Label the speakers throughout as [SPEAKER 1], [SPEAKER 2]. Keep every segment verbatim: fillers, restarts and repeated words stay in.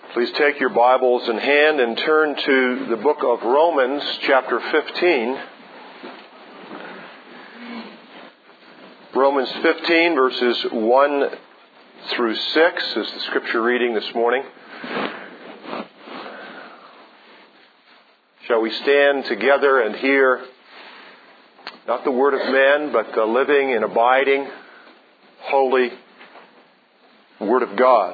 [SPEAKER 1] Please take your Bibles in hand and turn to the book of Romans, chapter fifteen. Romans fifteen, verses one through six is the scripture reading this morning. Shall we stand together and hear not the word of men, but the living and abiding, holy Word of God.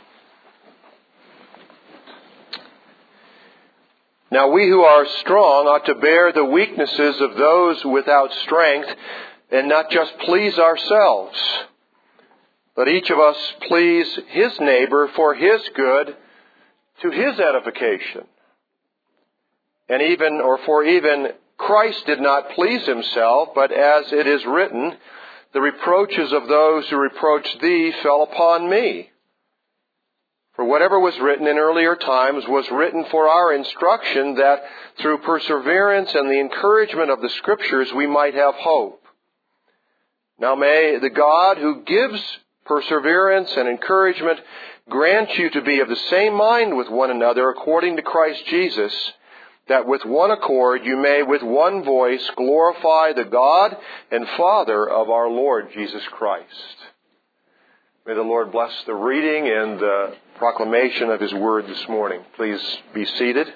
[SPEAKER 1] Now we who are strong ought to bear the weaknesses of those without strength and not just please ourselves. Let each of us please his neighbor for his good, to his edification. And even, or for even Christ did not please himself, but as it is written, the reproaches of those who reproached thee fell upon me. For whatever was written in earlier times was written for our instruction, that through perseverance and the encouragement of the Scriptures we might have hope. Now may the God who gives perseverance and encouragement grant you to be of the same mind with one another according to Christ Jesus, that with one accord you may with one voice glorify the God and Father of our Lord Jesus Christ. May the Lord bless the reading and the proclamation of His Word this morning. Please be seated.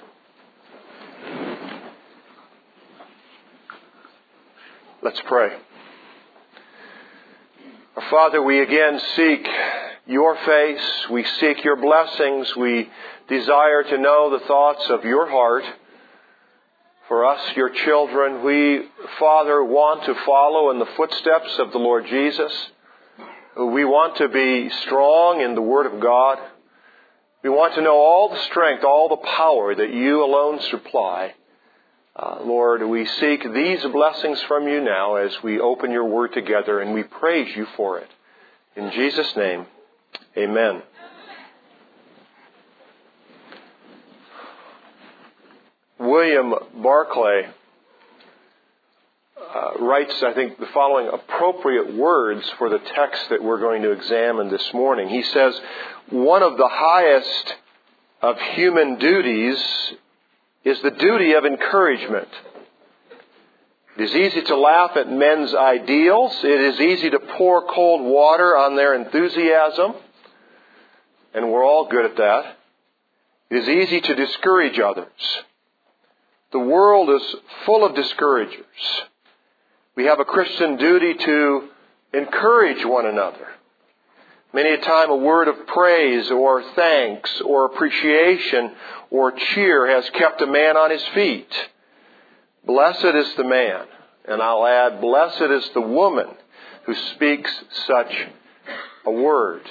[SPEAKER 1] Let's pray. Our Father, we again seek your face. We seek your blessings. We desire to know the thoughts of your heart. For us, your children, we, Father, want to follow in the footsteps of the Lord Jesus. We want to be strong in the Word of God. We want to know all the strength, all the power that you alone supply. Uh, Lord, we seek these blessings from you now as we open your Word together, and we praise you for it. In Jesus' name, amen. William Barclay uh, writes, I think, the following appropriate words for the text that we're going to examine this morning. He says, one of the highest of human duties is the duty of encouragement. It is easy to laugh at men's ideals. It is easy to pour cold water on their enthusiasm. And we're all good at that. It is easy to discourage others. The world is full of discouragers. We have a Christian duty to encourage one another. Many a time a word of praise or thanks or appreciation or cheer has kept a man on his feet. Blessed is the man, and I'll add, blessed is the woman who speaks such a word.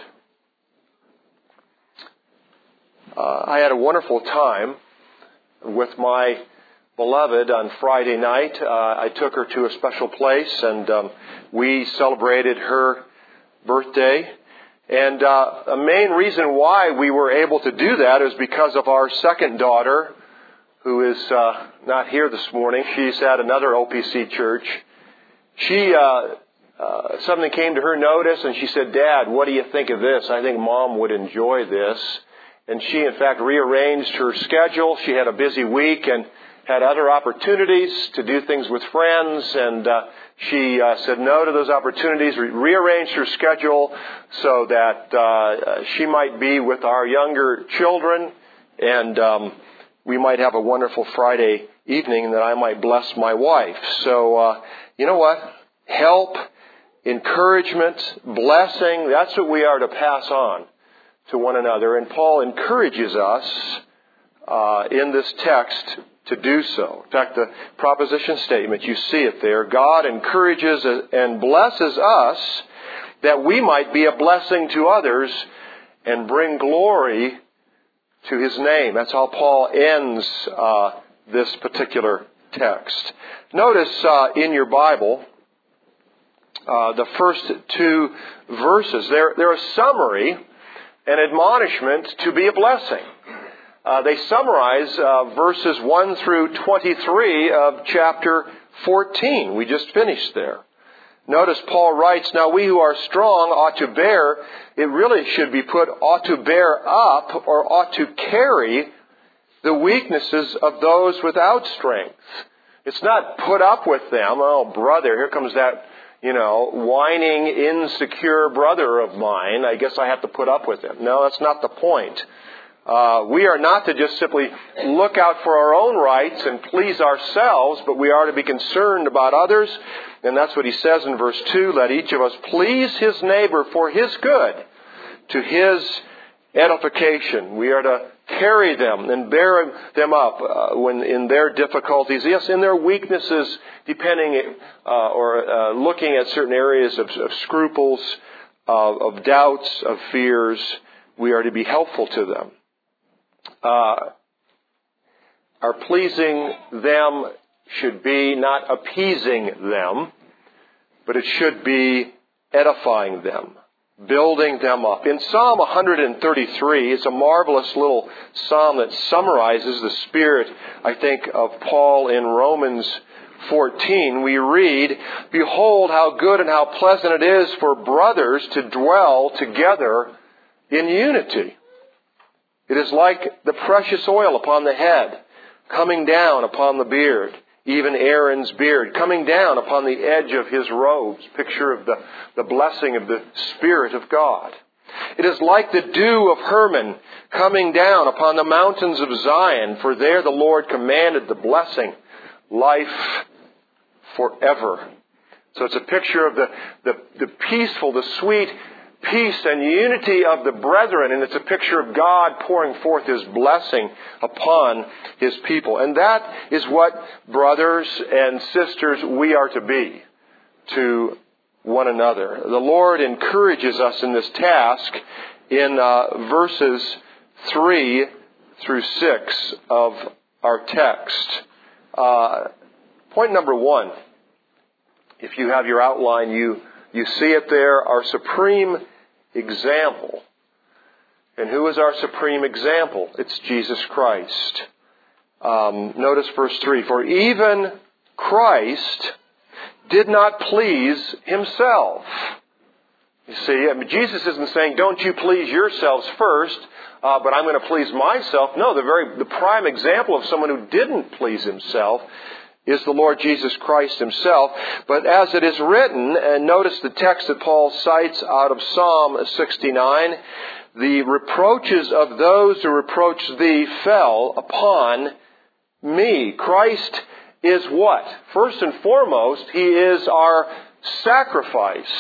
[SPEAKER 1] Uh, I had a wonderful time with my beloved on Friday night. Uh, I took her to a special place, and um, we celebrated her birthday. And uh, a main reason why we were able to do that is because of our second daughter, who is uh, not here this morning. She's at another O P C church. She uh, uh, something came to her notice, and she said, "Dad, what do you think of this? I think Mom would enjoy this." And she, in fact, rearranged her schedule. She had a busy week and had other opportunities to do things with friends, and uh, she uh, said no to those opportunities, re- rearranged her schedule so that uh, she might be with our younger children, and um, we might have a wonderful Friday evening, and that I might bless my wife. So, uh, you know what? Help, encouragement, blessing, that's what we are to pass on to one another. And Paul encourages us uh, in this text to do so. In fact, the proposition statement, you see it there. God encourages and blesses us that we might be a blessing to others and bring glory to His name. That's how Paul ends uh, this particular text. Notice uh, in your Bible, uh, the first two verses. They're, they're a summary, an admonishment to be a blessing. Uh, they summarize uh, verses one through twenty-three of chapter fourteen. We just finished there. Notice Paul writes, now we who are strong ought to bear, it really should be put, ought to bear up or ought to carry the weaknesses of those without strength. It's not put up with them. Oh, brother, here comes that, you know, whining, insecure brother of mine. I guess I have to put up with him. No, that's not the point. Uh, we are not to just simply look out for our own rights and please ourselves, but we are to be concerned about others. And that's what he says in verse two, let each of us please his neighbor for his good, to his edification. We are to carry them and bear them up uh, when in their difficulties, yes, in their weaknesses, depending uh, or uh, looking at certain areas of, of scruples, uh, of doubts, of fears. We are to be helpful to them. Uh, our pleasing them should be not appeasing them, but it should be edifying them, building them up. In Psalm one thirty-three, it's a marvelous little psalm that summarizes the spirit, I think, of Paul in Romans fourteen. We read, behold how good and how pleasant it is for brothers to dwell together in unity. It is like the precious oil upon the head, coming down upon the beard, even Aaron's beard, coming down upon the edge of his robes, picture of the, the blessing of the Spirit of God. It is like the dew of Hermon coming down upon the mountains of Zion, for there the Lord commanded the blessing, life forever. So it's a picture of the, the, the peaceful, the sweet peace and unity of the brethren, and it's a picture of God pouring forth His blessing upon His people. And that is what, brothers and sisters, we are to be to one another. The Lord encourages us in this task in uh, verses three through six of our text. Uh, point number one, if you have your outline, you You see it there, our supreme example. And who is our supreme example? It's Jesus Christ. Um, notice verse three. For even Christ did not please Himself. You see, I mean, Jesus isn't saying, don't you please yourselves first, uh, but I'm going to please myself. No, the very the prime example of someone who didn't please Himself is the Lord Jesus Christ Himself. But as it is written, and notice the text that Paul cites out of Psalm sixty-nine, the reproaches of those who reproach thee fell upon me. Christ is what? First and foremost, He is our sacrifice.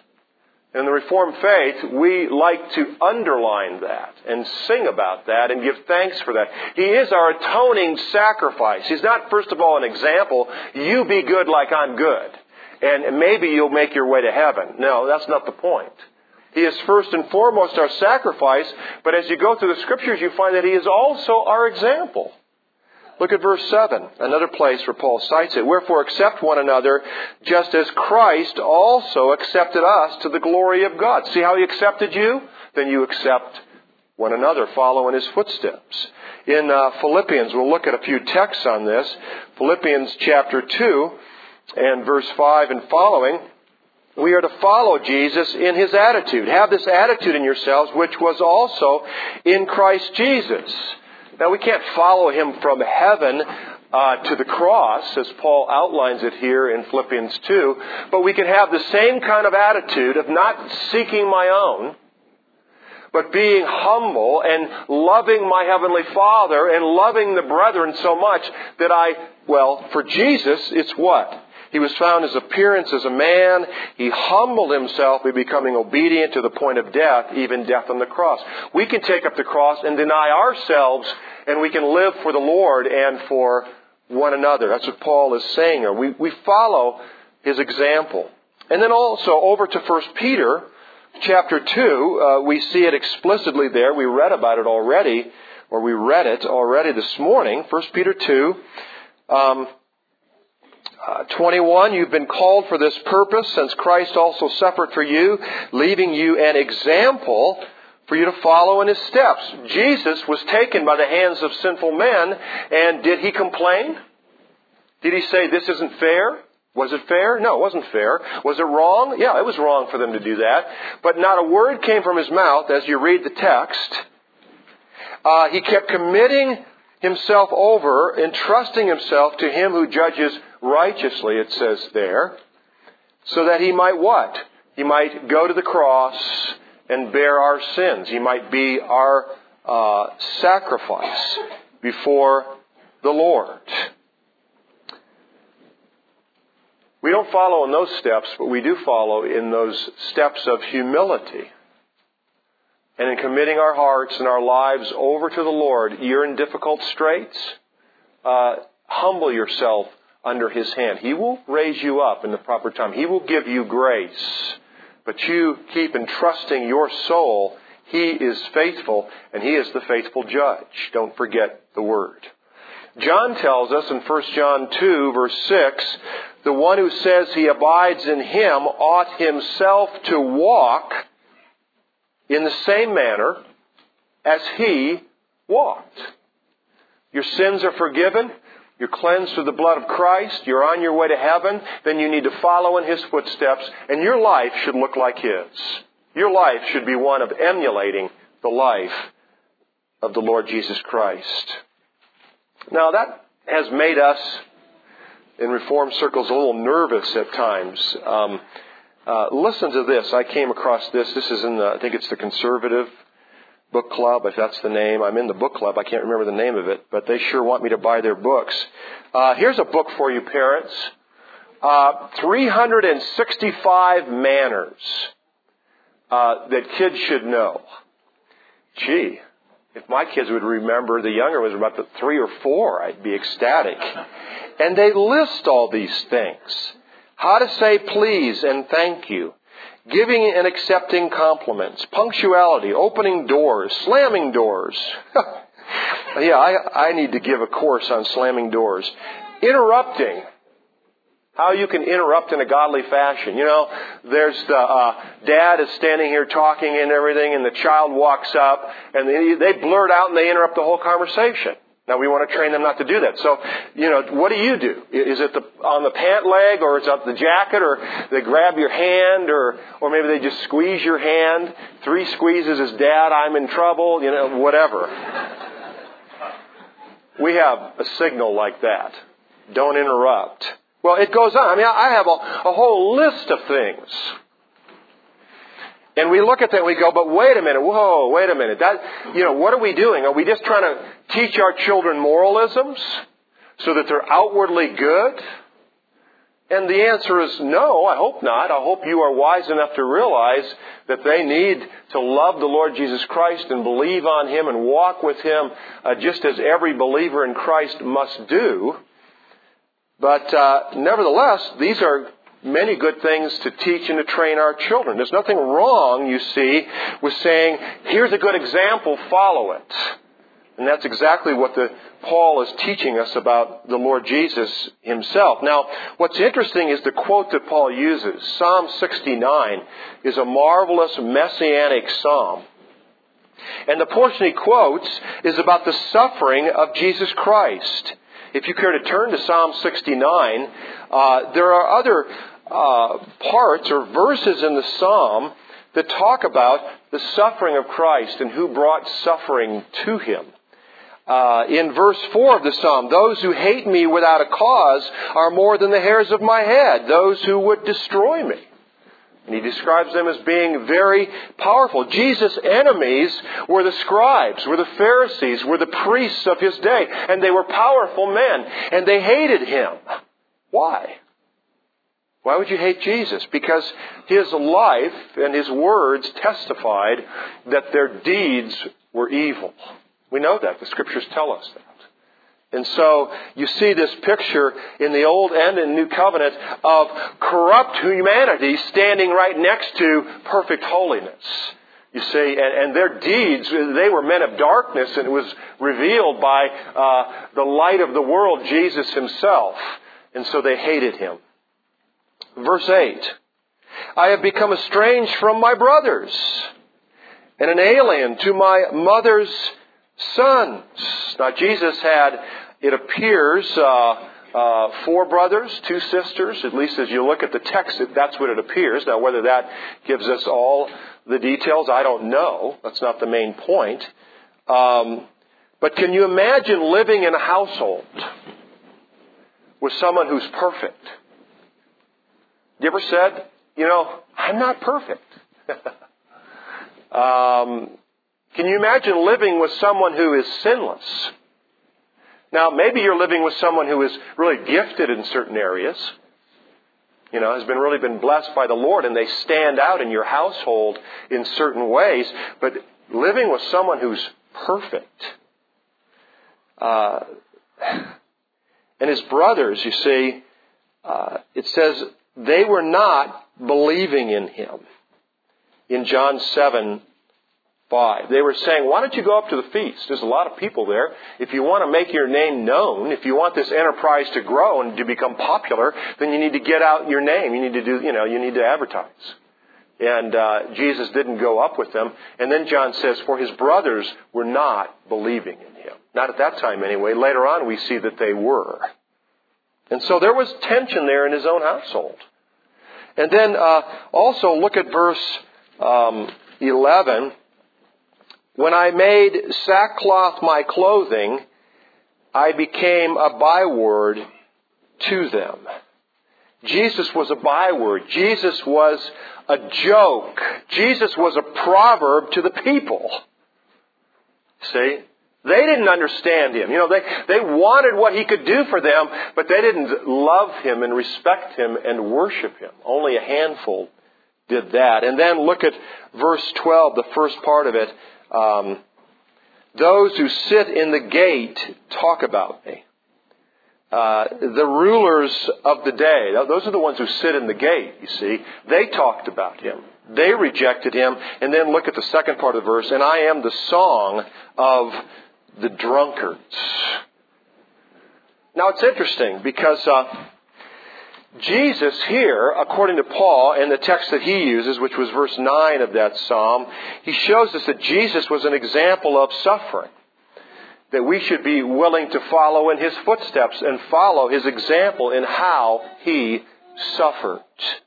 [SPEAKER 1] In the Reformed faith, we like to underline that and sing about that and give thanks for that. He is our atoning sacrifice. He's not, first of all, an example. You be good like I'm good, and maybe you'll make your way to heaven. No, that's not the point. He is first and foremost our sacrifice, but as you go through the Scriptures, you find that He is also our example. Look at verse seven, another place where Paul cites it. Wherefore accept one another, just as Christ also accepted us to the glory of God. See how He accepted you? Then you accept one another. Follow in His footsteps. In uh, Philippians, we'll look at a few texts on this. Philippians chapter two and verse five and following. We are to follow Jesus in His attitude. Have this attitude in yourselves, which was also in Christ Jesus. Now, we can't follow Him from heaven uh, to the cross, as Paul outlines it here in Philippians two, but we can have the same kind of attitude of not seeking my own, but being humble and loving my Heavenly Father and loving the brethren so much that I, well, for Jesus, it's what? He was found His appearance as a man. He humbled Himself by becoming obedient to the point of death, even death on the cross. We can take up the cross and deny ourselves, and we can live for the Lord and for one another. That's what Paul is saying here. We, we follow His example. And then also over to First Peter chapter two, uh, we see it explicitly there. We read about it already, or we read it already this morning. First Peter two, um, Uh, twenty-one, you've been called for this purpose, since Christ also suffered for you, leaving you an example for you to follow in His steps. Jesus was taken by the hands of sinful men, and did He complain? Did He say, this isn't fair? Was it fair? No, it wasn't fair. Was it wrong? Yeah, it was wrong for them to do that. But not a word came from his mouth as you read the text. Uh, he kept committing himself over, entrusting himself to him who judges righteously, it says there, so that he might what? He might go to the cross and bear our sins. He might be our uh, sacrifice before the Lord. We don't follow in those steps, but we do follow in those steps of humility. And in committing our hearts and our lives over to the Lord, you're in difficult straits, uh, humble yourself under His hand. He will raise you up in the proper time. He will give you grace. But you keep entrusting your soul. He is faithful, and He is the faithful judge. Don't forget the word. John tells us in First John two, verse six, the one who says he abides in Him ought himself to walk in the same manner as He walked. Your sins are forgiven. You're cleansed through the blood of Christ. You're on your way to heaven. Then you need to follow in His footsteps. And your life should look like His. Your life should be one of emulating the life of the Lord Jesus Christ. Now that has made us in Reformed circles a little nervous at times. Um, uh, listen to this. I came across this. This is in the, I think it's the Conservative Book Club, if that's the name. I'm in the book club. I can't remember the name of it, but they sure want me to buy their books. Uh, here's a book for you, parents. Uh, three hundred sixty-five manners uh, that kids should know. Gee, if my kids would remember, the younger ones about the three or four, I'd be ecstatic. And they list all these things. How to say please and thank you. Giving and accepting compliments. Punctuality. Opening doors. Slamming doors. yeah, I, I need to give a course on slamming doors. Interrupting. How you can interrupt in a godly fashion. You know, there's the uh, dad is standing here talking and everything, and the child walks up, and they, they blurt out and they interrupt the whole conversation. Now, we want to train them not to do that. So, you know, what do you do? Is it the, on the pant leg, or is it up the jacket, or they grab your hand, or or maybe they just squeeze your hand? Three squeezes is Dad, I'm in trouble, you know, whatever. We have a signal like that. Don't interrupt. Well, it goes on. I mean, I have a, a whole list of things. And we look at that and we go, but wait a minute, whoa, wait a minute. That, you know, what are we doing? Are we just trying to teach our children moralisms so that they're outwardly good? And the answer is no, I hope not. I hope you are wise enough to realize that they need to love the Lord Jesus Christ and believe on Him and walk with Him uh, just as every believer in Christ must do. But uh, nevertheless, these are many good things to teach and to train our children. There's nothing wrong, you see, with saying, here's a good example, follow it. And that's exactly what the Paul is teaching us about the Lord Jesus Himself. Now, what's interesting is the quote that Paul uses. Psalm sixty-nine is a marvelous messianic psalm. And the portion he quotes is about the suffering of Jesus Christ. If you care to turn to Psalm sixty-nine, uh, there are other uh, parts or verses in the psalm that talk about the suffering of Christ and who brought suffering to Him. Uh, in verse four of the psalm, those who hate me without a cause are more than the hairs of my head, those who would destroy me. And he describes them as being very powerful. Jesus' enemies were the scribes, were the Pharisees, were the priests of His day. And they were powerful men. And they hated Him. Why? Why would you hate Jesus? Because His life and His words testified that their deeds were evil. We know that. The Scriptures tell us that. And so you see this picture in the Old and in New Covenant of corrupt humanity standing right next to perfect holiness. You see, and, and their deeds, they were men of darkness, and it was revealed by uh, the light of the world, Jesus Himself. And so they hated Him. Verse eight, I have become estranged from my brothers, and an alien to my mother's sons. Now, Jesus had, it appears, uh, uh, four brothers, two sisters. At least as you look at the text, that's what it appears. Now, whether that gives us all the details, I don't know. That's not the main point. Um, but can you imagine living in a household with someone who's perfect? You ever said, you know, I'm not perfect? um, can you imagine living with someone who is sinless? Now, maybe you're living with someone who is really gifted in certain areas, you know, has been really been blessed by the Lord, and they stand out in your household in certain ways. But living with someone who's perfect, uh, and his brothers, you see, uh, it says they were not believing in him. In John seven five, they were saying, why don't you go up to the feast? There's a lot of people there. If you want to make your name known, if you want this enterprise to grow and to become popular, then you need to get out your name. You need to do, you know, you need to advertise. And uh, Jesus didn't go up with them. And then John says, for his brothers were not believing in him. Not at that time anyway. Later on we see that they were. And so there was tension there in his own household. And then uh, also look at verse um, eleven. When I made sackcloth my clothing, I became a byword to them. Jesus was a byword. Jesus was a joke. Jesus was a proverb to the people. See? They didn't understand him. You know, they, they wanted what he could do for them, but they didn't love him and respect him and worship him. Only a handful did that. And then look at verse twelve, the first part of it. Um, those who sit in the gate talk about me. Uh, the rulers of the day, those are the ones who sit in the gate, you see. They talked about him. They rejected him. And then look at the second part of the verse. And I am the song of the drunkards. Now it's interesting because uh, Jesus here, according to Paul, and the text that he uses, which was verse nine of that psalm, he shows us that Jesus was an example of suffering. That we should be willing to follow in his footsteps and follow his example in how he suffered.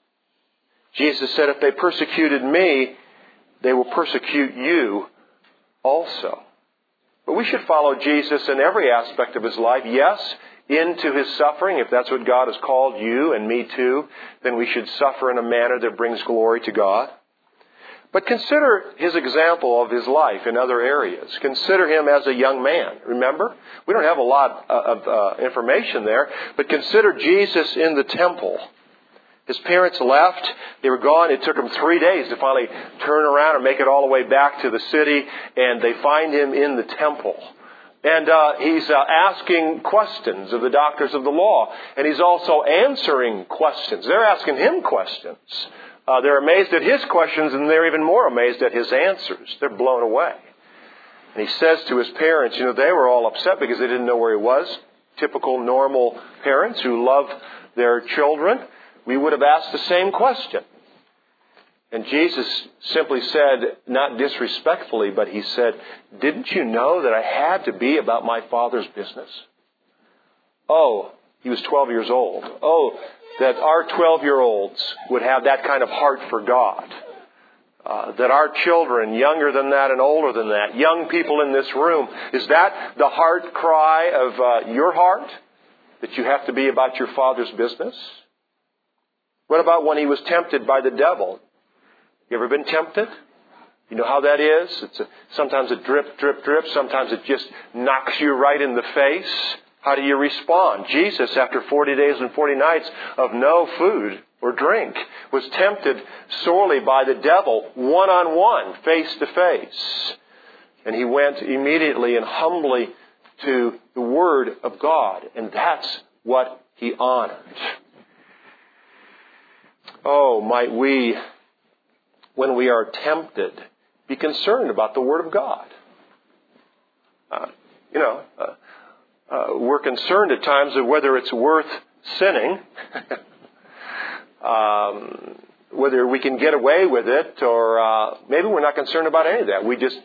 [SPEAKER 1] Jesus said, if they persecuted me, they will persecute you also. But we should follow Jesus in every aspect of his life. Yes, into his suffering. If that's what God has called you and me to, then we should suffer in a manner that brings glory to God. But consider his example of his life in other areas. Consider him as a young man. Remember? We don't have a lot of uh, information there, but consider Jesus in the temple. His parents left. They were gone. It took them three days to finally turn around and make it all the way back to the city, and they find him in the temple. And uh, he's uh, asking questions of the doctors of the law. And he's also answering questions. They're asking him questions. Uh, they're amazed at his questions, and they're even more amazed at his answers. They're blown away. And he says to his parents, you know, they were all upset because they didn't know where he was. Typical, normal parents who love their children. We would have asked the same question. And Jesus simply said, not disrespectfully, but he said, didn't you know that I had to be about my Father's business? Oh, he was twelve years old. Oh, that our twelve-year-olds would have that kind of heart for God. Uh, that our children, younger than that and older than that, young people in this room, is that the heart cry of uh, your heart? That you have to be about your Father's business? What about when he was tempted by the devil? You ever been tempted? You know how that is? It's a, sometimes it drip, drip, drip. Sometimes it just knocks you right in the face. How do you respond? Jesus, after forty days and forty nights of no food or drink, was tempted sorely by the devil, one-on-one, face-to-face. And he went immediately and humbly to the Word of God. And that's what he honored. Oh, might we, when we are tempted, be concerned about the Word of God. Uh, you know, uh, uh, we're concerned at times of whether it's worth sinning, um, whether we can get away with it, or uh, maybe we're not concerned about any of that. We just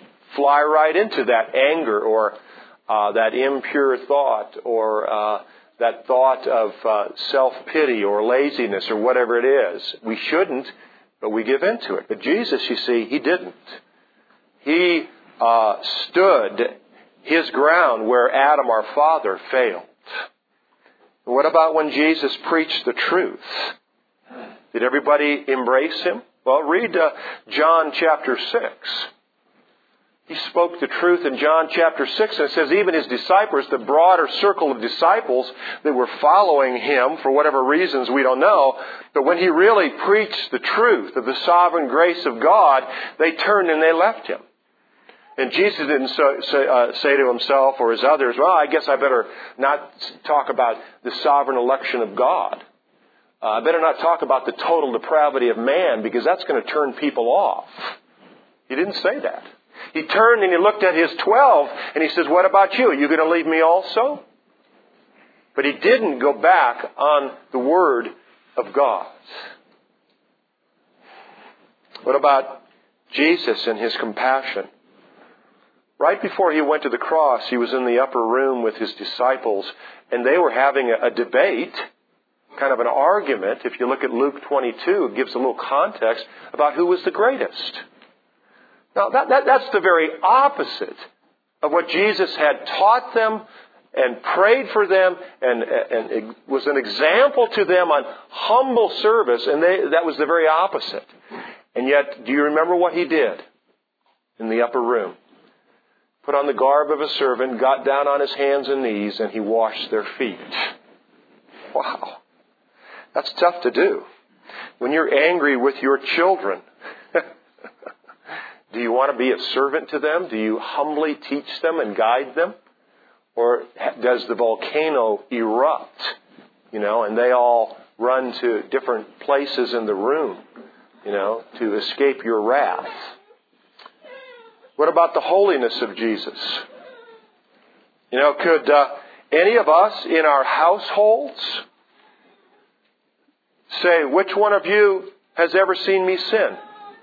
[SPEAKER 1] fly right into that anger or uh, that impure thought or uh, that thought of uh, self-pity or laziness or whatever it is. We shouldn't, but we give in to it. But Jesus, you see, He didn't. He uh, stood His ground where Adam, our father, failed. What about when Jesus preached the truth? Did everybody embrace Him? Well, read uh, John chapter six. He spoke the truth in John chapter six, and it says even His disciples, the broader circle of disciples that were following Him for whatever reasons we don't know, but when He really preached the truth of the sovereign grace of God, they turned and they left Him. And Jesus didn't so, say, uh, say to Himself or His others, well, I guess I better not talk about the sovereign election of God. Uh, I better not talk about the total depravity of man because that's going to turn people off. He didn't say that. He turned and He looked at His twelve and He says, what about you? Are you going to leave me also? But He didn't go back on the Word of God. What about Jesus and His compassion? Right before He went to the cross, He was in the upper room with His disciples, and they were having a, a debate, kind of an argument. If you look at Luke twenty-two, it gives a little context about who was the greatest. Now, that, that, that's the very opposite of what Jesus had taught them and prayed for them and, and it was an example to them on humble service, and they, that was the very opposite. And yet, do you remember what He did in the upper room? Put on the garb of a servant, got down on His hands and knees, and He washed their feet. Wow. That's tough to do. When you're angry with your children, do you want to be a servant to them? Do you humbly teach them and guide them? Or does the volcano erupt, you know, and they all run to different places in the room, you know, to escape your wrath? What about the holiness of Jesus? You know, could uh, any of us in our households say, which one of you has ever seen me sin?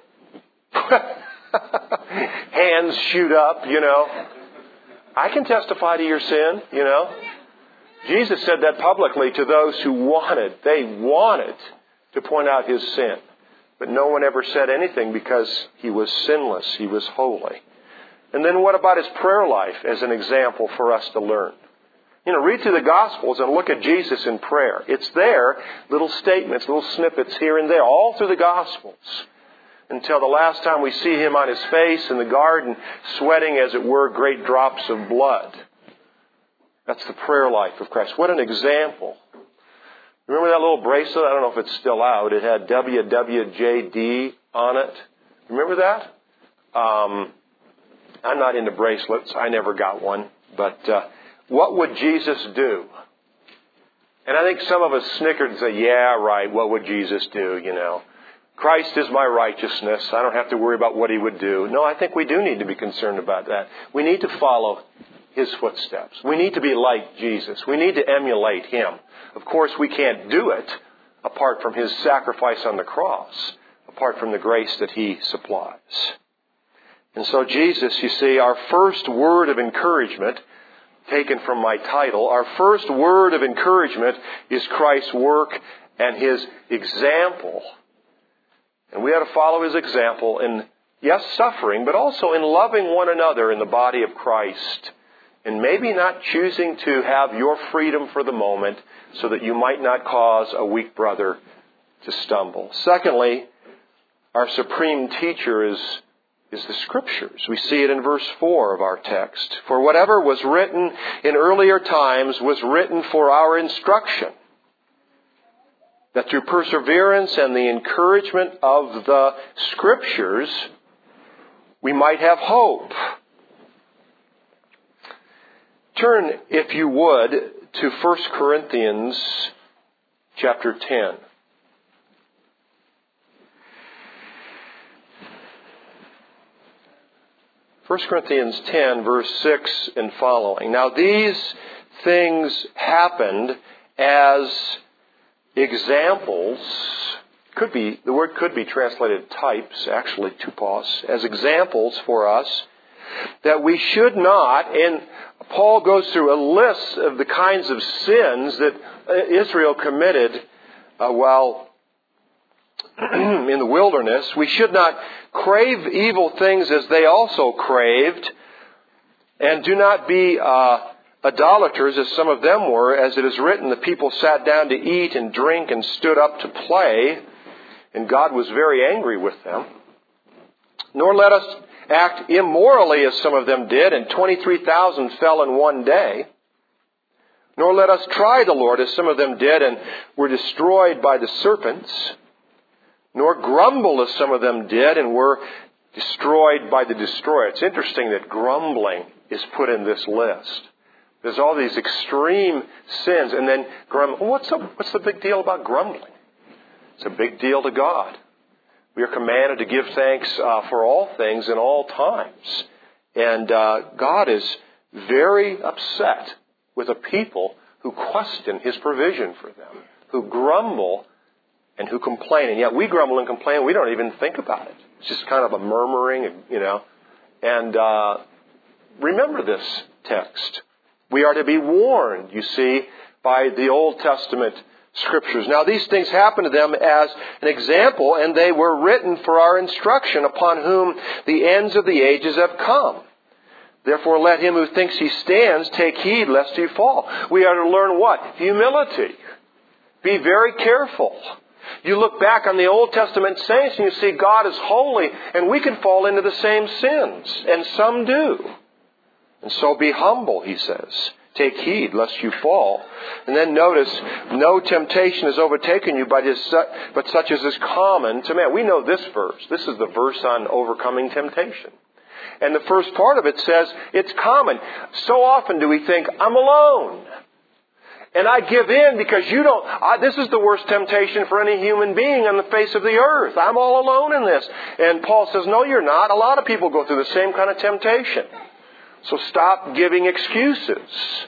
[SPEAKER 1] Hands shoot up, you know. I can testify to your sin, you know. Jesus said that publicly to those who wanted, they wanted to point out His sin. But no one ever said anything because He was sinless. He was holy. And then what about His prayer life as an example for us to learn? You know, read through the Gospels and look at Jesus in prayer. It's there, little statements, little snippets here and there, all through the Gospels. Until the last time we see Him on His face in the garden, sweating, as it were, great drops of blood. That's the prayer life of Christ. What an example. Remember that little bracelet? I don't know if it's still out. It had W W J D on it. Remember that? Um, I'm not into bracelets. I never got one. But uh, what would Jesus do? And I think some of us snickered and say, yeah, right, what would Jesus do, you know? Christ is my righteousness. I don't have to worry about what He would do. No, I think we do need to be concerned about that. We need to follow His footsteps. We need to be like Jesus. We need to emulate Him. Of course, we can't do it apart from His sacrifice on the cross, apart from the grace that He supplies. And so Jesus, you see, our first word of encouragement, taken from my title, our first word of encouragement is Christ's work and His example. And we ought to follow His example in, yes, suffering, but also in loving one another in the body of Christ. And maybe not choosing to have your freedom for the moment so that you might not cause a weak brother to stumble. Secondly, our supreme teacher is, is the Scriptures. We see it in verse four of our text. For whatever was written in earlier times was written for our instruction, that through perseverance and the encouragement of the Scriptures, we might have hope. Turn, if you would, to First Corinthians chapter ten. First Corinthians ten, verse six and following. Now these things happened as examples, could be, the word could be translated types, actually, tupos, as examples for us, that we should not, and Paul goes through a list of the kinds of sins that Israel committed uh, while in the wilderness. We should not crave evil things as they also craved, and do not be uh, idolaters as some of them were. As it is written, the people sat down to eat and drink and stood up to play, and God was very angry with them. Nor let us act immorally as some of them did, and twenty-three thousand fell in one day. Nor let us try the Lord as some of them did and were destroyed by the serpents. Nor grumble as some of them did and were destroyed by the destroyer. It's interesting that grumbling is put in this list. There's all these extreme sins, and then grumbling. What's the, what's the big deal about grumbling? It's a big deal to God. We are commanded to give thanks uh, for all things in all times. And uh, God is very upset with a people who question His provision for them, who grumble and who complain. And yet we grumble and complain, we don't even think about it. It's just kind of a murmuring, you know. And uh, remember this text. We are to be warned, you see, by the Old Testament Scriptures. Now these things happened to them as an example, and they were written for our instruction, upon whom the ends of the ages have come. Therefore let him who thinks he stands take heed lest he fall. We are to learn what? Humility. Be very careful. You look back on the Old Testament saints and you see God is holy, and we can fall into the same sins, and some do. And so be humble, he says. Take heed lest you fall. And then notice, no temptation has overtaken you but, is su- but such as is common to man. We know this verse. This is the verse on overcoming temptation. And the first part of it says it's common. So often do we think, I'm alone. And I give in because you don't, I, this is the worst temptation for any human being on the face of the earth. I'm all alone in this. And Paul says, no, you're not. A lot of people go through the same kind of temptation. So stop giving excuses.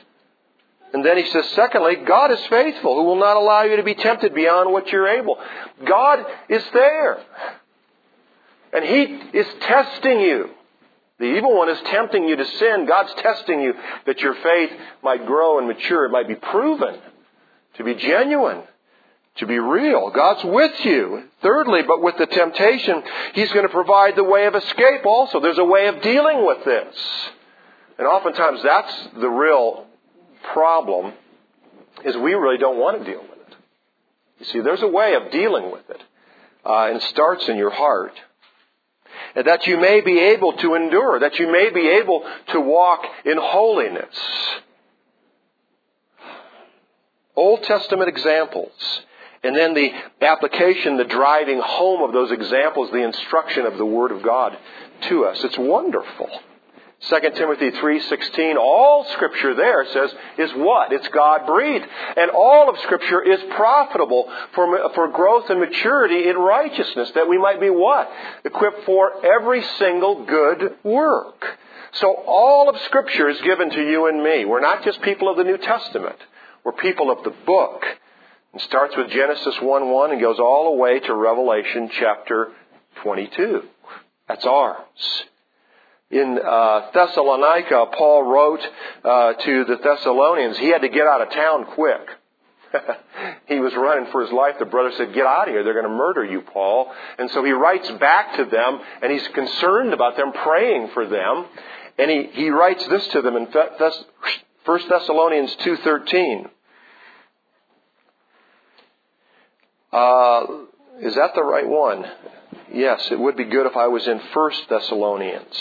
[SPEAKER 1] And then he says, secondly, God is faithful, who will not allow you to be tempted beyond what you're able. God is there. And He is testing you. The evil one is tempting you to sin. God's testing you that your faith might grow and mature. It might be proven to be genuine, to be real. God's with you. Thirdly, but with the temptation, He's going to provide the way of escape also. There's a way of dealing with this. And oftentimes that's the real problem, is we really don't want to deal with it. You see, there's a way of dealing with it. Uh, and it starts in your heart. And that you may be able to endure, that you may be able to walk in holiness. Old Testament examples. And then the application, the driving home of those examples, the instruction of the Word of God to us. It's wonderful. Second Timothy three sixteen, all Scripture there says is what? It's God-breathed. And all of Scripture is profitable for, for growth and maturity in righteousness, that we might be what? Equipped for every single good work. So all of Scripture is given to you and me. We're not just people of the New Testament. We're people of the book. It starts with Genesis one one and goes all the way to Revelation chapter twenty-two. That's ours. In uh, Thessalonica, Paul wrote uh, to the Thessalonians. He had to get out of town quick. He was running for his life. The brother said, get out of here. They're going to murder you, Paul. And so he writes back to them, and he's concerned about them, praying for them. And he, he writes this to them in Thess- First Thessalonians two thirteen. Uh, is that the right one? Yes, it would be good if I was in First Thessalonians.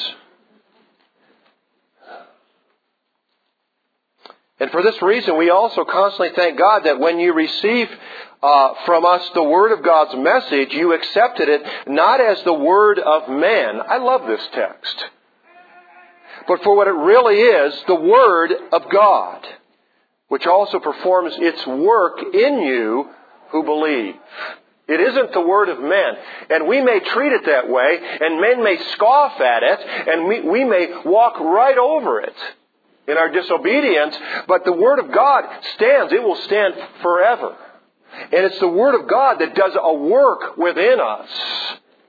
[SPEAKER 1] And for this reason, we also constantly thank God that when you receive uh, from us the Word of God's message, you accepted it not as the word of man. I love this text. But for what it really is, the Word of God, which also performs its work in you who believe. It isn't the word of men. And we may treat it that way, and men may scoff at it, and we, we may walk right over it in our disobedience, but the Word of God stands. It will stand forever. And it's the Word of God that does a work within us.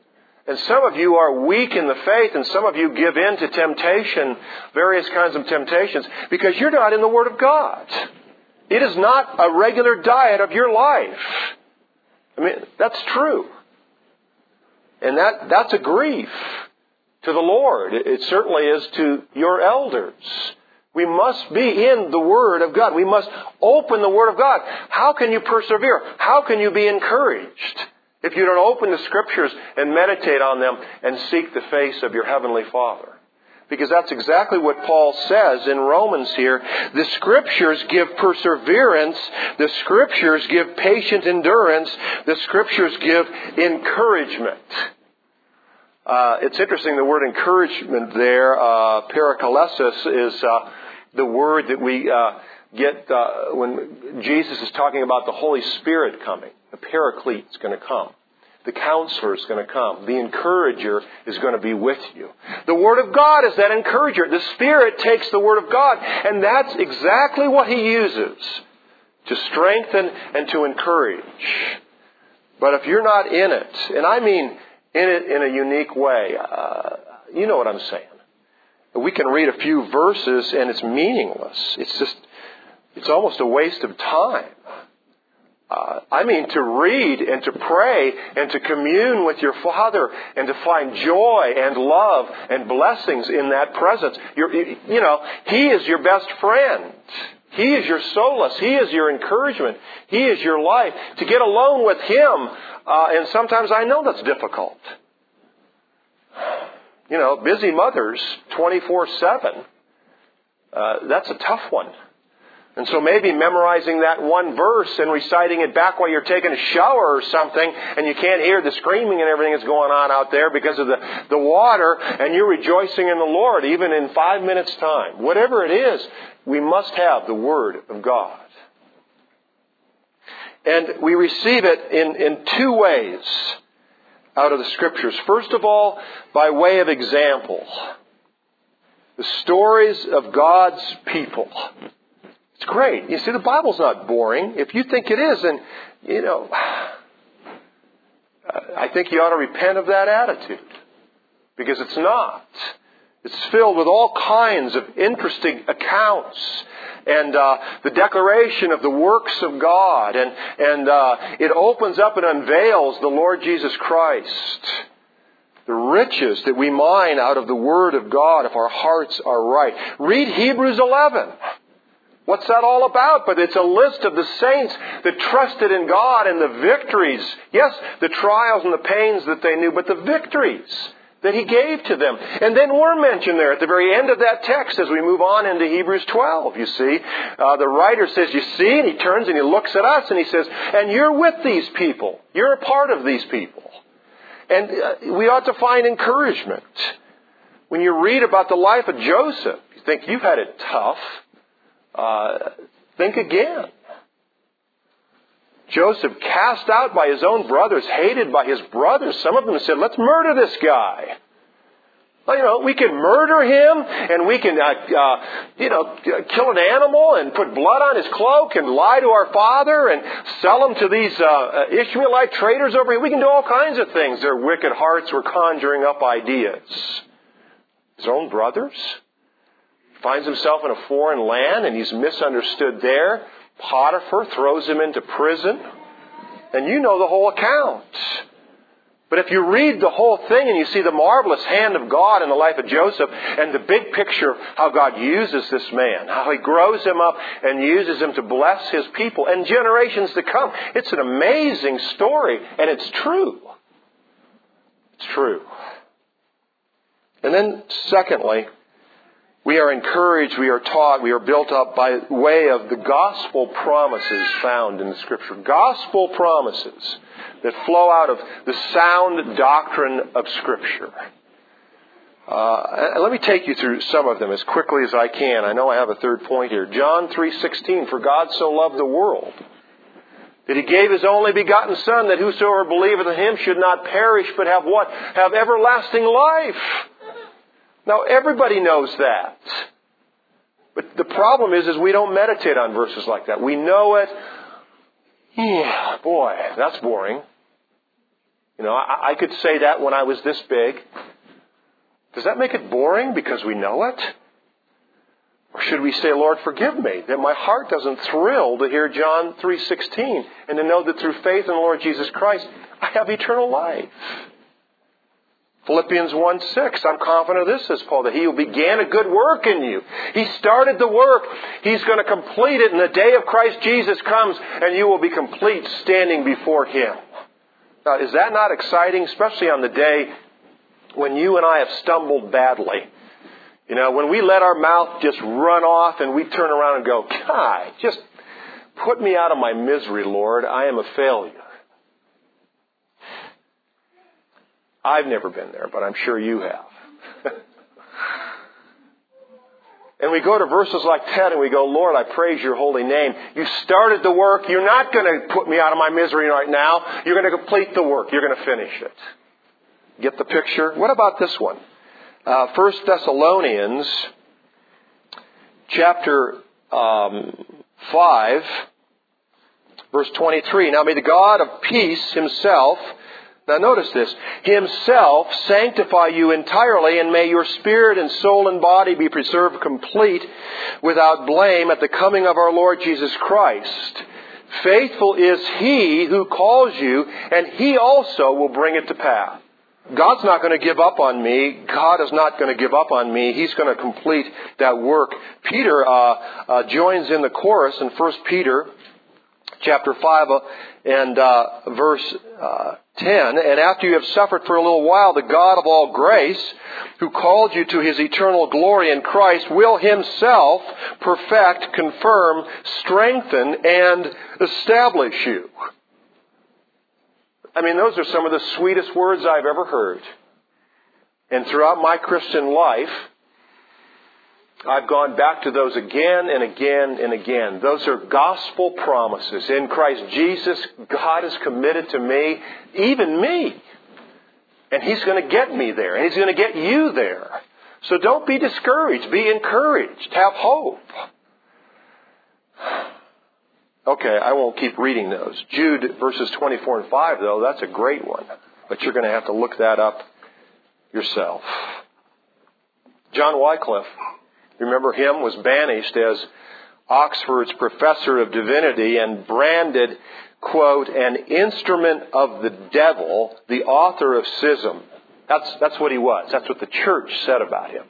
[SPEAKER 1] And some of you are weak in the faith, and some of you give in to temptation, various kinds of temptations, because you're not in the Word of God. It is not a regular diet of your life. I mean, that's true. And that, that's a grief to the Lord. It, it certainly is to your elders. We must be in the Word of God. We must open the Word of God. How can you persevere? How can you be encouraged if you don't open the Scriptures and meditate on them and seek the face of your Heavenly Father? Because that's exactly what Paul says in Romans here. The Scriptures give perseverance. The Scriptures give patient endurance. The Scriptures give encouragement. Uh, it's interesting, the word encouragement there, uh, parakalesis, is uh, the word that we uh, get uh, when Jesus is talking about the Holy Spirit coming. The Paraclete is going to come. The Counselor is going to come. The Encourager is going to be with you. The Word of God is that Encourager. The Spirit takes the Word of God, and that's exactly what He uses to strengthen and to encourage. But if you're not in it, and I mean in it in a unique way, uh, you know what I'm saying. We can read a few verses and it's meaningless. It's just, it's almost a waste of time. Uh, I mean, to read and to pray and to commune with your Father and to find joy and love and blessings in that presence. You're, you know, He is your best friend. He is your solace. He is your encouragement. He is your life. To get alone with Him, uh, and sometimes I know that's difficult. You know, busy mothers, twenty-four seven, uh, that's a tough one. And so maybe memorizing that one verse and reciting it back while you're taking a shower or something, and you can't hear the screaming and everything that's going on out there because of the, the water, and you're rejoicing in the Lord even in five minutes' time. Whatever it is, we must have the Word of God. And we receive it in, in two ways out of the Scriptures. First of all, by way of example. The stories of God's people. It's great. You see, the Bible's not boring. If you think it is, then, you know, I think you ought to repent of that attitude. Because it's not. It's filled with all kinds of interesting accounts and uh, the declaration of the works of God. And, and uh, it opens up and unveils the Lord Jesus Christ. The riches that we mine out of the Word of God if our hearts are right. Read Hebrews eleven. What's that all about? But it's a list of the saints that trusted in God and the victories. Yes, the trials and the pains that they knew, but the victories that He gave to them. And then we're mentioned there at the very end of that text as we move on into Hebrews twelve, you see. Uh, the writer says, you see, and he turns and he looks at us and he says, and you're with these people. You're a part of these people. And uh, we ought to find encouragement. When you read about the life of Joseph, you think you've had it tough. Uh, think again. Joseph cast out by his own brothers, hated by his brothers. Some of them said, let's murder this guy. Well, you know, we can murder him and we can, uh, uh, you know, kill an animal and put blood on his cloak and lie to our father and sell him to these uh, Ishmaelite traders over here. We can do all kinds of things. Their wicked hearts were conjuring up ideas. His own brothers. Finds himself in a foreign land and he's misunderstood there. Potiphar throws him into prison. And you know the whole account. But if you read the whole thing and you see the marvelous hand of God in the life of Joseph and the big picture of how God uses this man, how He grows him up and uses him to bless His people and generations to come, it's an amazing story and it's true. It's true. And then secondly, we are encouraged, we are taught, we are built up by way of the gospel promises found in the Scripture. Gospel promises that flow out of the sound doctrine of Scripture. Uh, let me take you through some of them as quickly as I can. I know I have a third point here. John three sixteen, for God so loved the world that He gave His only begotten Son, that whosoever believeth in Him should not perish, but have what? Have everlasting life. Now, everybody knows that. But the problem is, is we don't meditate on verses like that. We know it. Yeah, boy, that's boring. You know, I, I could say that when I was this big. Does that make it boring because we know it? Or should we say, Lord, forgive me, that my heart doesn't thrill to hear John three sixteen and to know that through faith in the Lord Jesus Christ, I have eternal life. Philippians one six, I'm confident of this, says Paul, that he who began a good work in you. He started the work. He's going to complete it, and the day of Christ Jesus comes, and you will be complete standing before Him. Now, is that not exciting, especially on the day when you and I have stumbled badly? You know, when we let our mouth just run off and we turn around and go, God, just put me out of my misery, Lord. I am a failure. I've never been there, but I'm sure you have. And we go to verses like that and we go, Lord, I praise your holy name. You started the work. You're not going to put me out of my misery right now. You're going to complete the work. You're going to finish it. Get the picture? What about this one? Uh, First Thessalonians chapter um, five, verse twenty-three. Now may the God of peace Himself, now notice this, Himself sanctify you entirely, and may your spirit and soul and body be preserved complete without blame at the coming of our Lord Jesus Christ. Faithful is He who calls you, and He also will bring it to pass. God's not going to give up on me. God is not going to give up on me. He's going to complete that work. Peter uh, uh, joins in the chorus in First Peter chapter five uh, and uh, verse uh, ten. And after you have suffered for a little while, the God of all grace, who called you to His eternal glory in Christ, will Himself perfect, confirm, strengthen, and establish you. I mean, those are some of the sweetest words I've ever heard. And throughout my Christian life, I've gone back to those again and again and again. Those are gospel promises. In Christ Jesus, God is committed to me, even me. And He's going to get me there. And He's going to get you there. So don't be discouraged. Be encouraged. Have hope. Okay, I won't keep reading those. Jude verses twenty-four and five, though, that's a great one. But you're going to have to look that up yourself. John Wycliffe, remember him, was banished as Oxford's professor of divinity and branded, quote, an instrument of the devil, the author of schism. That's, that's what he was. That's what the church said about him.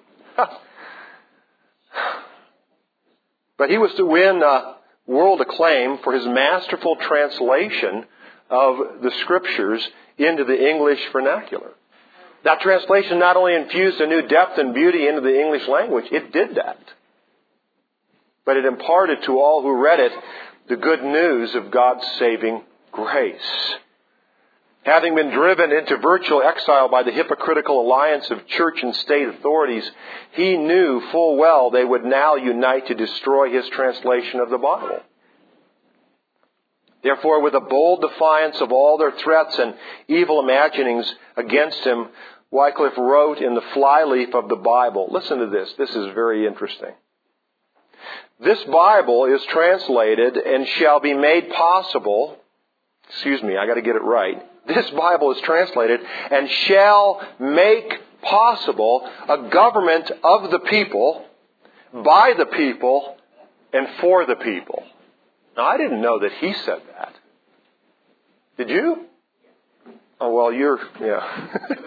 [SPEAKER 1] But he was to win uh, world acclaim for his masterful translation of the Scriptures into the English vernacular. That translation not only infused a new depth and beauty into the English language, it did that. But it imparted to all who read it the good news of God's saving grace. Having been driven into virtual exile by the hypocritical alliance of church and state authorities, he knew full well they would now unite to destroy his translation of the Bible. Therefore, with a bold defiance of all their threats and evil imaginings against him, Wycliffe wrote in the flyleaf of the Bible, listen to this, this is very interesting. This Bible is translated and shall be made possible, excuse me, I got to get it right. This Bible is translated and shall make possible a government of the people, by the people, and for the people. Now, I didn't know that he said that. Did you? Oh, well, you're, yeah.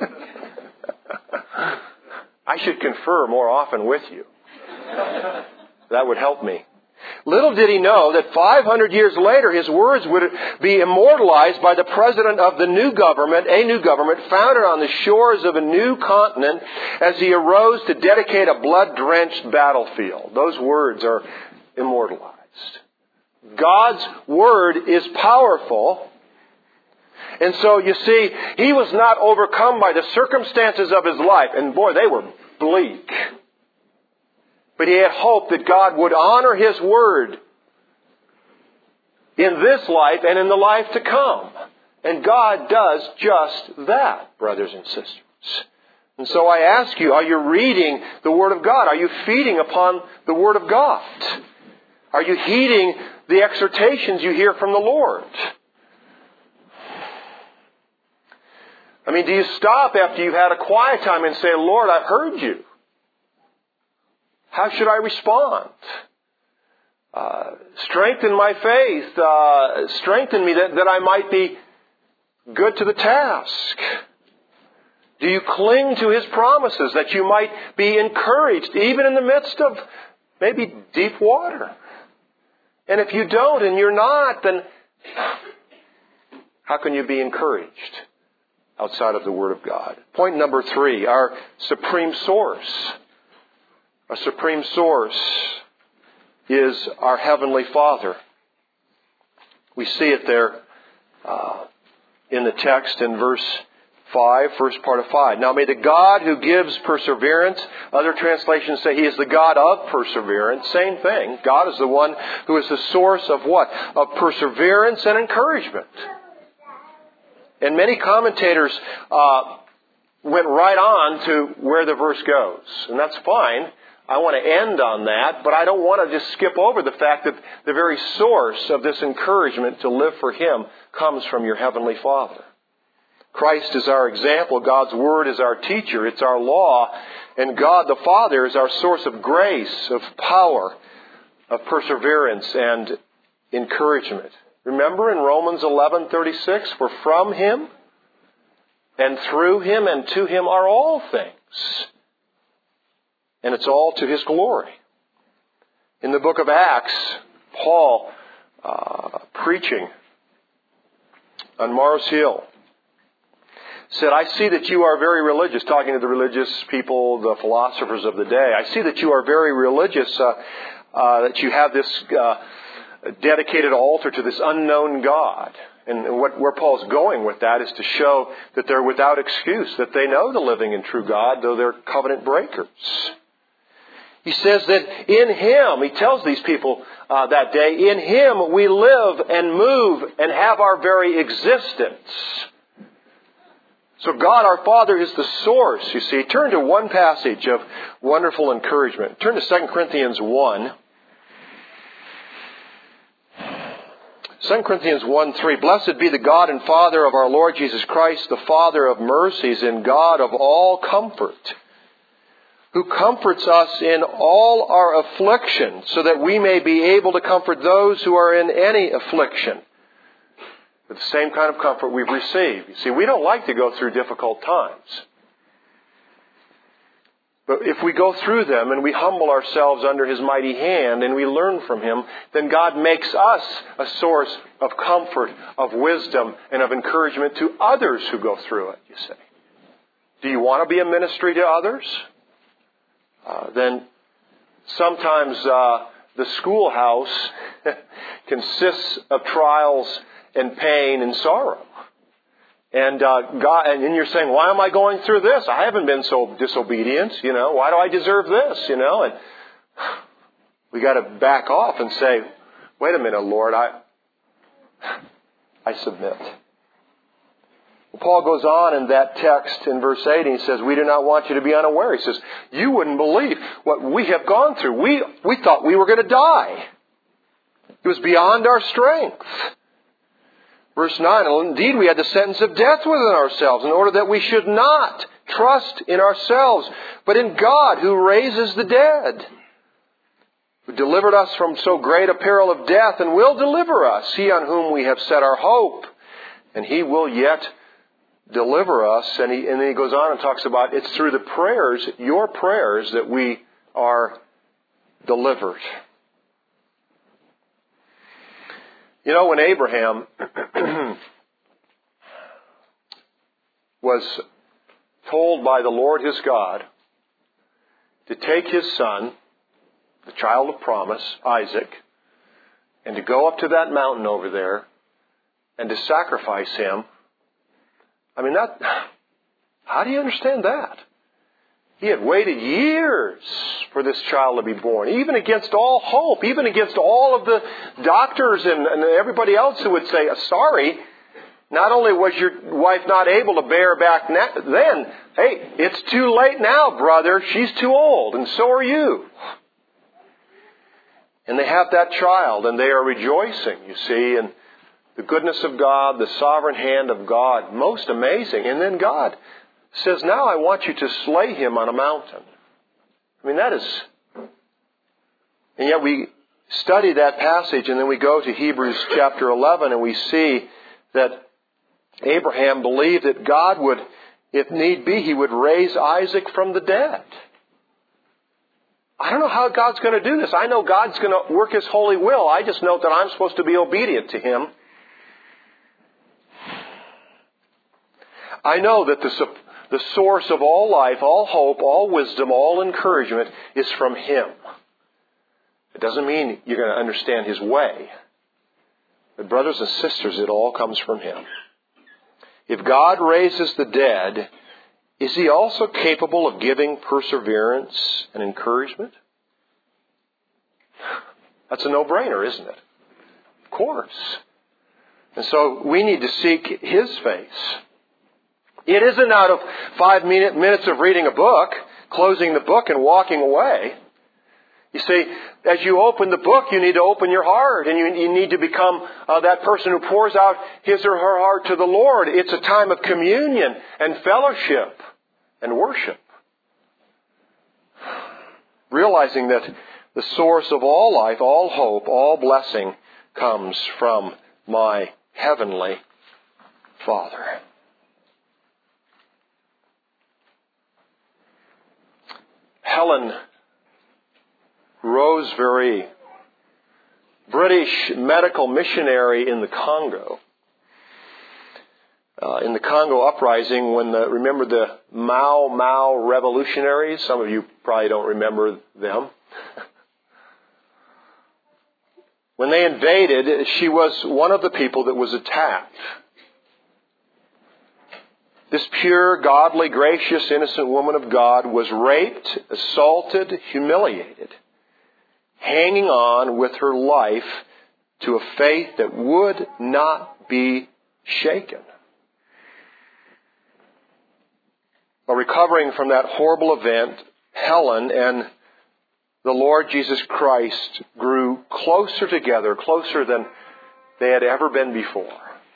[SPEAKER 1] I should confer more often with you. That would help me. Little did he know that five hundred years later, his words would be immortalized by the president of the new government, a new government founded on the shores of a new continent as he arose to dedicate a blood-drenched battlefield. Those words are immortalized. God's word is powerful. And so, you see, he was not overcome by the circumstances of his life. And boy, they were bleak. But he had hope that God would honor his word in this life and in the life to come. And God does just that, brothers and sisters. And so I ask you, are you reading the Word of God? Are you feeding upon the Word of God? Are you heeding the exhortations you hear from the Lord? I mean, do you stop after you've had a quiet time and say, Lord, I've heard you. How should I respond? Uh, strengthen my faith. Uh, strengthen me that, that I might be good to the task. Do you cling to His promises that you might be encouraged even in the midst of maybe deep water? And if you don't and you're not, then how can you be encouraged outside of the Word of God? Point number three, our supreme source. Our supreme source is our Heavenly Father. We see it there uh, in the text in verse five, first part of five. Now may the God who gives perseverance, other translations say He is the God of perseverance. Same thing. God is the one who is the source of what? Of perseverance and encouragement. And many commentators uh, went right on to where the verse goes. And that's fine. I want to end on that, but I don't want to just skip over the fact that the very source of this encouragement to live for Him comes from your Heavenly Father. Christ is our example. God's Word is our teacher. It's our law. And God the Father is our source of grace, of power, of perseverance, and encouragement. Remember in Romans eleven thirty-six, for from Him and through Him and to Him are all things. And it's all to His glory. In the book of Acts, Paul, uh, preaching on Mars Hill, said, I see that you are very religious, talking to the religious people, the philosophers of the day. I see that you are very religious, uh, uh, that you have this uh, dedicated altar to this unknown God. And what, where Paul's going with that is to show that they're without excuse, that they know the living and true God, though they're covenant breakers. He says that in Him, he tells these people uh, that day, in Him we live and move and have our very existence. So God our Father is the source, you see. Turn to one passage of wonderful encouragement. Turn to Second Corinthians one. Second Corinthians one three. Blessed be the God and Father of our Lord Jesus Christ, the Father of mercies and God of all comfort, who comforts us in all our affliction, so that we may be able to comfort those who are in any affliction with the same kind of comfort we've received. You see, we don't like to go through difficult times. But if we go through them and we humble ourselves under His mighty hand and we learn from Him, then God makes us a source of comfort, of wisdom, and of encouragement to others who go through it, you say. Do you want to be a ministry to others? Uh, then sometimes uh, the schoolhouse consists of trials and pain and sorrow. And uh, God, and you're saying, why am I going through this? I haven't been so disobedient, you know. Why do I deserve this, you know? And we got to back off and say, wait a minute, Lord, I, I submit. Paul goes on in that text in verse eight, and he says, we do not want you to be unaware. He says, you wouldn't believe what we have gone through. We, we thought we were going to die. It was beyond our strength. Verse nine, indeed we had the sentence of death within ourselves, in order that we should not trust in ourselves, but in God who raises the dead, who delivered us from so great a peril of death, and will deliver us, He on whom we have set our hope. And He will yet deliver us. And, he, and then he goes on and talks about it's through the prayers, your prayers, that we are delivered. You know, when Abraham was told by the Lord his God to take his son, the child of promise, Isaac, and to go up to that mountain over there and to sacrifice him, I mean, that, how do you understand that? He had waited years for this child to be born, even against all hope, even against all of the doctors and, and everybody else who would say, sorry, not only was your wife not able to bear back na- then, hey, it's too late now, brother. She's too old, and so are you. And they have that child, and they are rejoicing, you see, and the goodness of God, the sovereign hand of God. Most amazing. And then God says, now I want you to slay him on a mountain. I mean, that is... And yet we study that passage and then we go to Hebrews chapter eleven and we see that Abraham believed that God would, if need be, he would raise Isaac from the dead. I don't know how God's going to do this. I know God's going to work his holy will. I just know that I'm supposed to be obedient to him. I know that the, the source of all life, all hope, all wisdom, all encouragement is from him. It doesn't mean you're going to understand his way. But brothers and sisters, it all comes from him. If God raises the dead, is he also capable of giving perseverance and encouragement? That's a no-brainer, isn't it? Of course. And so we need to seek his face. It isn't out of five minutes of reading a book, closing the book and walking away. You see, as you open the book, you need to open your heart, and you, you need to become uh, that person who pours out his or her heart to the Lord. It's a time of communion and fellowship and worship. Realizing that the source of all life, all hope, all blessing comes from my heavenly Father. Helen Rosevery, British medical missionary in the Congo. Uh, in the Congo uprising, when the, remember the Mau Mau revolutionaries? Some of you probably don't remember them. When they invaded, she was one of the people that was attacked. This pure, godly, gracious, innocent woman of God was raped, assaulted, humiliated, hanging on with her life to a faith that would not be shaken. While recovering from that horrible event, Helen and the Lord Jesus Christ grew closer together, closer than they had ever been before.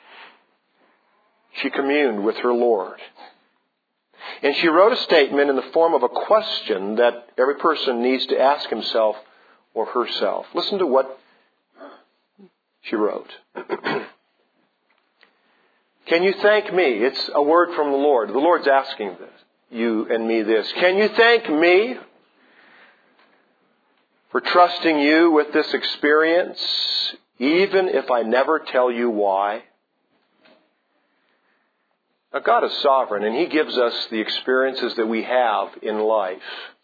[SPEAKER 1] She communed with her Lord. And she wrote a statement in the form of a question that every person needs to ask himself or herself. Listen to what she wrote. Can you thank me? It's a word from the Lord. The Lord's asking this, you and me this. Can you thank me for trusting you with this experience, even if I never tell you why? Now, God is sovereign, and he gives us the experiences that we have in life.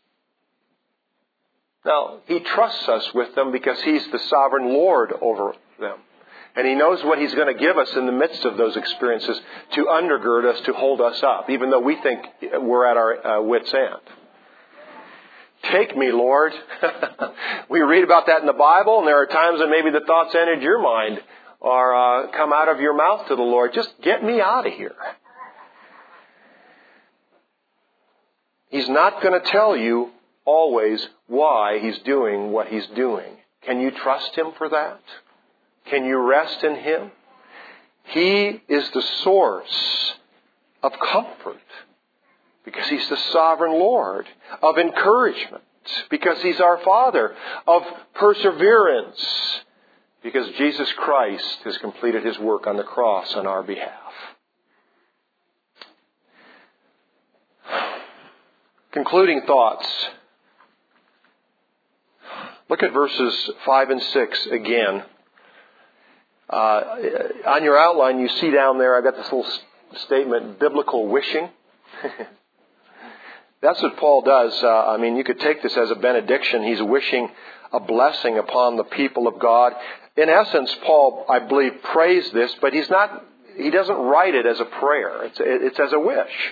[SPEAKER 1] Now, he trusts us with them because he's the sovereign Lord over them. And he knows what he's going to give us in the midst of those experiences to undergird us, to hold us up, even though we think we're at our uh, wit's end. Take me, Lord. We read about that in the Bible, and there are times when maybe the thoughts entered your mind or uh, come out of your mouth to the Lord. Just get me out of here. He's not going to tell you always why he's doing what he's doing. Can you trust him for that? Can you rest in him? He is the source of comfort because he's the sovereign Lord, of encouragement because he's our Father, of perseverance because Jesus Christ has completed his work on the cross on our behalf. Concluding thoughts. Look at verses five and six again. Uh, on your outline, you see down there, I've got this little statement, biblical wishing. That's what Paul does. Uh, I mean, you could take this as a benediction. He's wishing a blessing upon the people of God. In essence, Paul, I believe, prays this, but he's not. He doesn't write it as a prayer. It's, it's as a wish.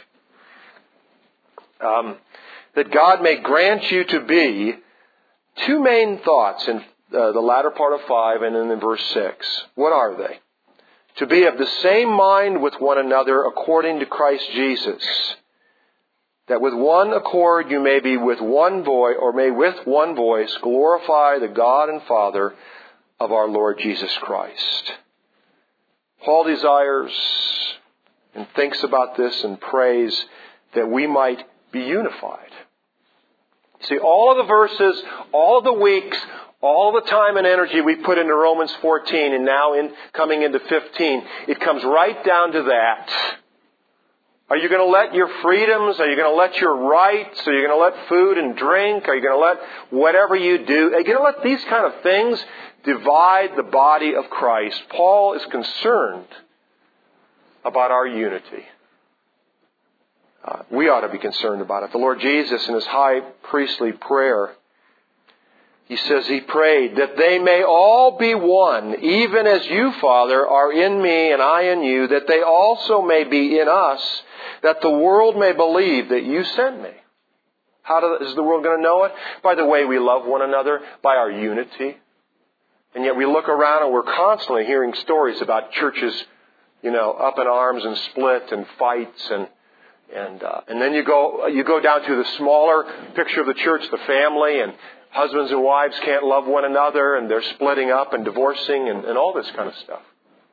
[SPEAKER 1] Um, that God may grant you to be two main thoughts in uh, the latter part of five and then in verse six. What are they? To be of the same mind with one another according to Christ Jesus. That with one accord you may be with one voice, or may with one voice glorify the God and Father of our Lord Jesus Christ. Paul desires and thinks about this and prays that we might be unified. See, all of the verses, all of the weeks, all the time and energy we put into Romans fourteen and now in coming into fifteen, it comes right down to that. Are you going to let your freedoms, are you going to let your rights, are you going to let food and drink, are you going to let whatever you do, are you going to let these kind of things divide the body of Christ? Paul is concerned about our unity. Uh, we ought to be concerned about it. The Lord Jesus, in His high priestly prayer, He says He prayed that they may all be one, even as you, Father, are in me and I in you, that they also may be in us, that the world may believe that you sent me. How do, is the world going to know it? By the way we love one another, by our unity. And yet we look around and we're constantly hearing stories about churches, you know, up in arms and split and fights and And uh, and then you go you go down to the smaller picture of the church, the family, and husbands and wives can't love one another, and they're splitting up and divorcing and, and all this kind of stuff.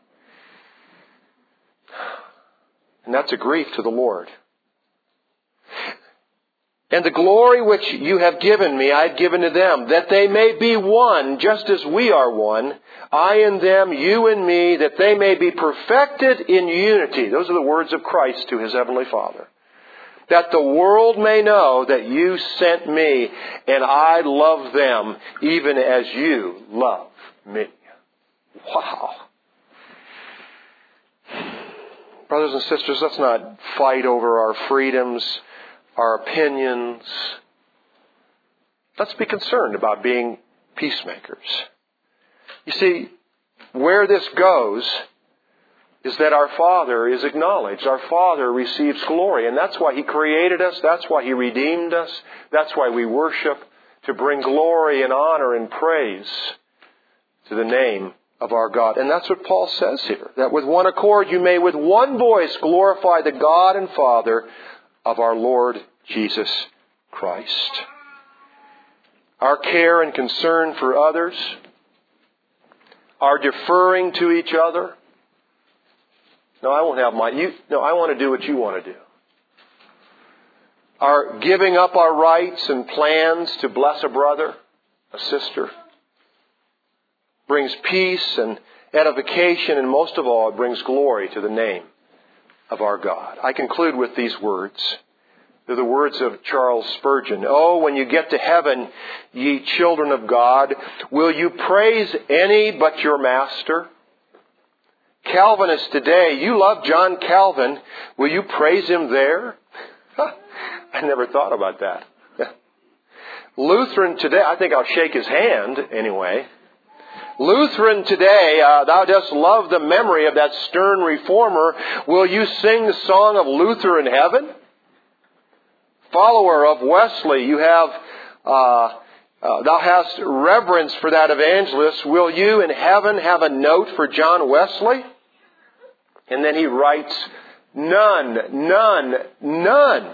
[SPEAKER 1] And that's a grief to the Lord. And the glory which you have given me, I have given to them, that they may be one, just as we are one, I and them, you and me, that they may be perfected in unity. Those are the words of Christ to His Heavenly Father. That the world may know that you sent me, and I love them, even as you love me. Wow. Brothers and sisters, let's not fight over our freedoms, our opinions. Let's be concerned about being peacemakers. You see, where this goes is that our Father is acknowledged. Our Father receives glory. And that's why He created us. That's why He redeemed us. That's why we worship, to bring glory and honor and praise to the name of our God. And that's what Paul says here. That with one accord you may with one voice glorify the God and Father of our Lord Jesus Christ. Our care and concern for others, our deferring to each other. No, I won't have my, you, no, I want to do what you want to do. Our giving up our rights and plans to bless a brother, a sister, brings peace and edification, and most of all, it brings glory to the name of our God. I conclude with these words. They're the words of Charles Spurgeon. Oh, when you get to heaven, ye children of God, will you praise any but your master? Calvinists today, you love John Calvin. Will you praise him there? I never thought about that. Lutheran today, I think I'll shake his hand anyway. Lutheran today, uh, thou dost love the memory of that stern reformer. Will you sing the song of Luther in heaven? Follower of Wesley, you have, uh, uh, thou hast reverence for that evangelist. Will you in heaven have a note for John Wesley? And then he writes, none, none, none.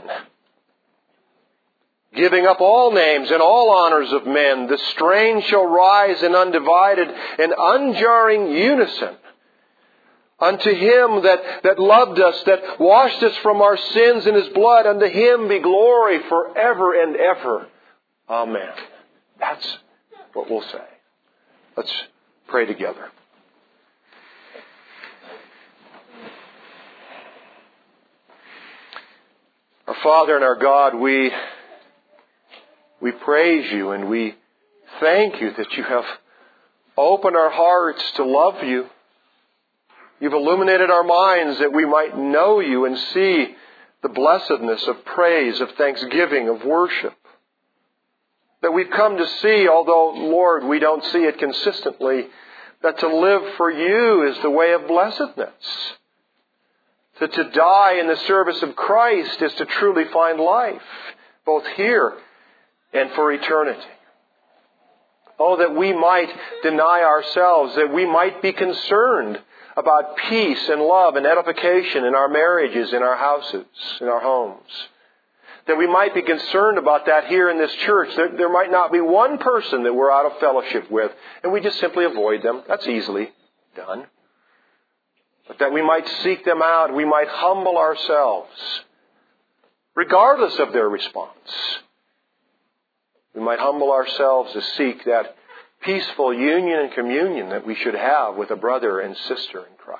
[SPEAKER 1] Giving up all names and all honors of men, the strain shall rise in undivided and unjarring unison. Unto Him that, that loved us, that washed us from our sins in His blood, unto Him be glory forever and ever. Amen. That's what we'll say. Let's pray together. Our Father and our God, we We praise You and we thank You that You have opened our hearts to love You. You've illuminated our minds that we might know You and see the blessedness of praise, of thanksgiving, of worship. That we've come to see, although, Lord, we don't see it consistently, that to live for You is the way of blessedness. That to die in the service of Christ is to truly find life, both here and for eternity. Oh, that we might deny ourselves, that we might be concerned about peace and love and edification in our marriages, in our houses, in our homes. That we might be concerned about that here in this church. There, there might not be one person that we're out of fellowship with, and we just simply avoid them. That's easily done. but that we might seek them out, we might humble ourselves, regardless of their response. We might humble ourselves to seek that peaceful union and communion that we should have with a brother and sister in Christ.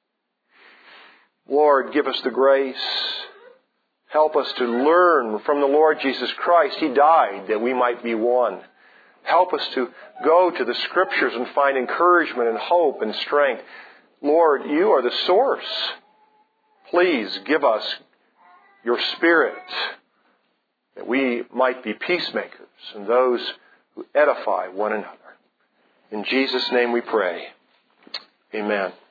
[SPEAKER 1] Lord, give us the grace. Help us to learn from the Lord Jesus Christ. He died that we might be one. Help us to go to the Scriptures and find encouragement and hope and strength. Lord, you are the source. Please give us your Spirit that we might be peacemakers and those who edify one another. In Jesus' name we pray. Amen.